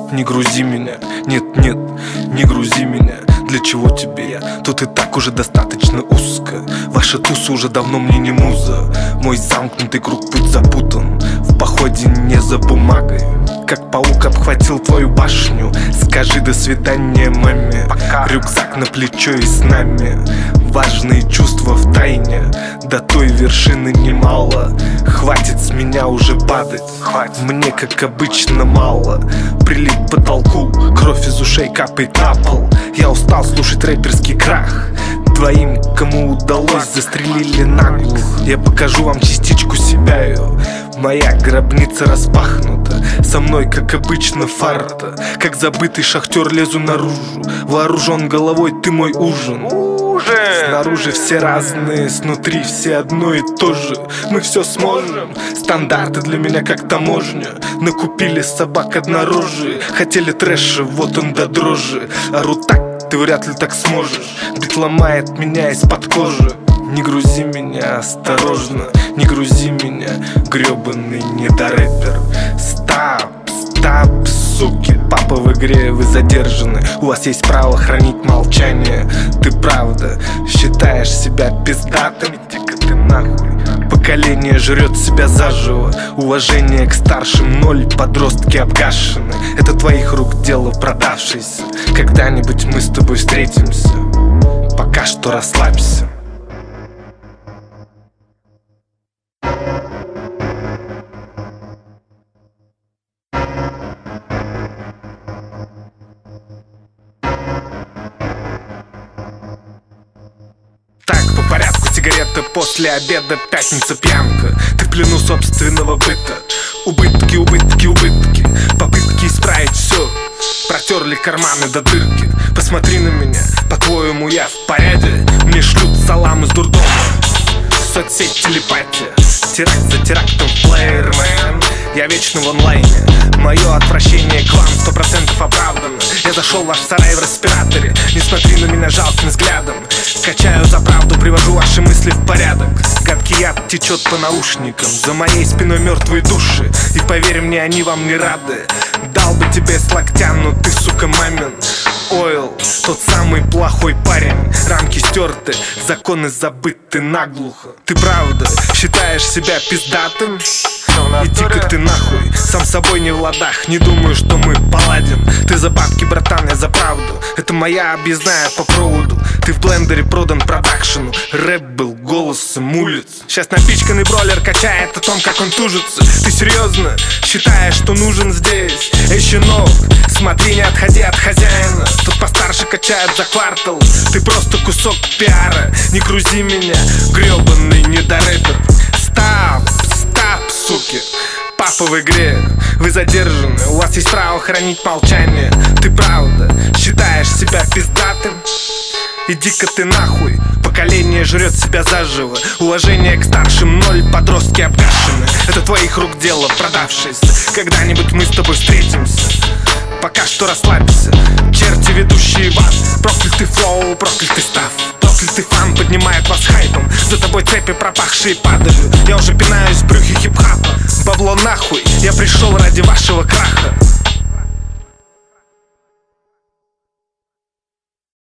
не грузи меня. Нет, нет, не грузи меня. Для чего тебе я? Тут и так уже достаточно узко. Ваша туса уже давно мне не муза. Мой замкнутый круг, путь запутан. В походе не за бумагой. Как паук обхватил твою башню. Скажи до свидания маме. Пока. Рюкзак на плечо и с нами. Важные чувства в тайне. До той вершины немало. Хватит с меня уже падать. Мне, как обычно, мало. Прилип к потолку, кровь из ушей капает на пол. Я устал слушать рэперский крах. Двоим, кому удалось, застрелили наглухо. Я покажу вам частичку себя, моя гробница распахнута. Со мной, как обычно, фарта. Как забытый шахтер лезу наружу. Вооружен головой, ты мой ужин. Снаружи все разные, снутри все одно и то же. Мы все сможем. Стандарты для меня как таможня. Накупили собак однорожие. Хотели трэша, вот он до дрожи. Орут так, ты вряд ли так сможешь. Бит ломает меня из-под кожи. Не грузи меня, осторожно. Не грузи меня, гребаный недорэпер. Стоп, стоп, суки. Папа в игре, вы задержаны. У вас есть право хранить молчание. Ты правда считаешь себя пиздатым? Иди-ка ты нахуй. Поколение жрет себя заживо. Уважение к старшим ноль, подростки обгашены. Это твоих рук дело продавшееся. Когда-нибудь мы с тобой встретимся. Пока что расслабься. Так, по порядку: сигарета после обеда, пятница, пьянка. Ты в плену собственного быта. Убытки, убытки, убытки. Попытки исправить все. Протерли карманы до дырки. Посмотри на меня, по-твоему я в порядке? Мне шлют салам из дурдома. Соцсеть, телепатия. Теракт за терактом, плеермен. Я вечно в онлайне. Мое отвращение к вам 100% оправдано. Я зашел в ваш сарай в респираторе. Не смотри на меня жалким взглядом. Качаю за правду, привожу ваши мысли в порядок. Гадкий яд течет по наушникам. За моей спиной мертвые души. И поверь мне, они вам не рады. Дал бы тебе с локтя, но ты, сука, мамин. Ойл, тот самый плохой парень. Рамки стерты, законы забыты наглухо. Ты правда считаешь себя пиздатым? Иди-ка ты нахуй, сам собой не в ладах. Не думаю, что мы поладим. Ты за бабки, братан, я за правду. Это моя объездная по проводу. Ты в блендере продан продакшену. Рэп был голосом улиц. Сейчас напичканный бролер качает о том, как он тужится. Ты серьезно считаешь, что нужен здесь? Эй, щенок, смотри, не отходи от хозяина. Тут постарше качают за квартал. Ты просто кусок пиара. Не грузи меня, гребаный недорэпер. Стоп, стоп, суки. Папа в игре, вы задержаны. У вас есть право хранить молчание. Ты правда считаешь себя пиздатым? Иди-ка ты нахуй. Поколение жрет себя заживо. Уважение к старшим ноль, подростки обгашены. Это твоих рук дело продавшееся. Когда-нибудь мы с тобой встретимся. Пока что расслабься. Черти, ведущие вас. Проклятый флоу, проклятый став. Проклятый фан поднимает вас хайпом. За тобой цепи пропахшие падали. Я уже пинаюсь в брюхе хип-хапа. Бабло нахуй, я пришел ради вашего краха.